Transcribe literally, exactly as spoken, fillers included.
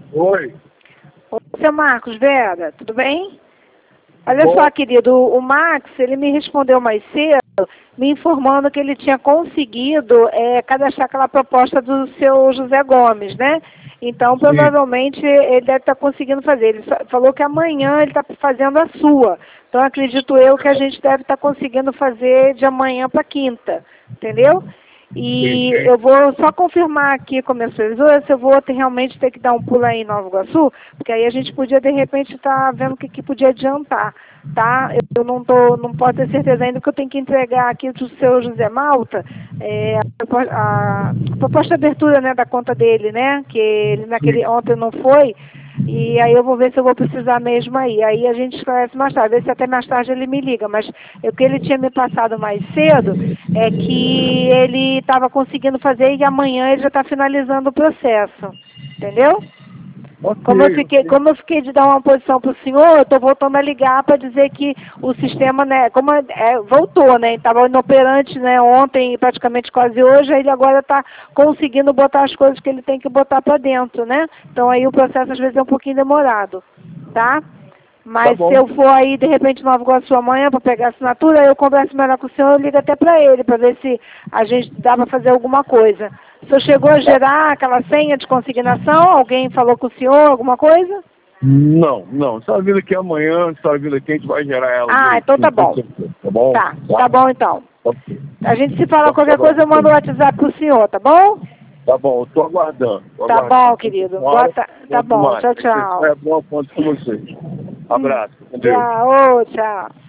Oi. Oi, seu Marcos, Vera, tudo bem? Olha Bom. só, querido, o Max, ele me respondeu mais cedo, me informando que ele tinha conseguido é, cadastrar aquela proposta do seu José Gomes, né? Então, Sim. provavelmente, ele deve estar conseguindo fazer. Ele falou que amanhã ele está fazendo a sua. Então, acredito eu que a gente deve estar conseguindo fazer de amanhã para quinta, entendeu? E Sim. eu vou só confirmar aqui com minhas pessoas se eu vou ter, realmente ter que dar um pulo aí em Nova Iguaçu, porque aí a gente podia, de repente, estar vendo o que, que podia adiantar, tá? Eu não, tô, não posso ter certeza ainda que eu tenho que entregar aqui do seu José Malta é, a, a, a proposta de abertura, né, da conta dele, né? Que ele naquele, ontem não foi. E aí eu vou ver se eu vou precisar mesmo aí. Aí a gente esclarece mais tarde, ver se até mais tarde ele me liga. Mas o que ele tinha me passado mais cedo é que ele estava conseguindo fazer e amanhã ele já está finalizando o processo. Entendeu? Okay, como, eu fiquei, okay. como eu fiquei de dar uma posição para o senhor, eu estou voltando a ligar para dizer que o sistema, né, como é, voltou, né? Estava inoperante, né, ontem e praticamente quase hoje, aí ele agora está conseguindo botar as coisas que ele tem que botar para dentro, né? Então aí o processo às vezes é um pouquinho demorado, tá? Mas Tá se eu for aí, de repente, Nova Iguaçu amanhã para pegar a assinatura, eu converso melhor com o senhor, eu ligo até para ele, para ver se a gente dá para fazer alguma coisa. O senhor chegou a gerar aquela senha de consignação? Alguém falou com o senhor alguma coisa? Não, não. Só avisa que amanhã, só avisa que a gente vai gerar ela. Ah, então tá bom. Tá bom? Tá, tá bom então. Ok. A gente se fala Tá qualquer coisa, eu mando o WhatsApp pro senhor, tá bom? Tá bom, eu tô aguardando. Tô Tá aguardando. bom, querido. Boa ta... Tá bom, tchau, tchau. É bom ponto com você. Abraço. Adeus. Tchau, ô, tchau.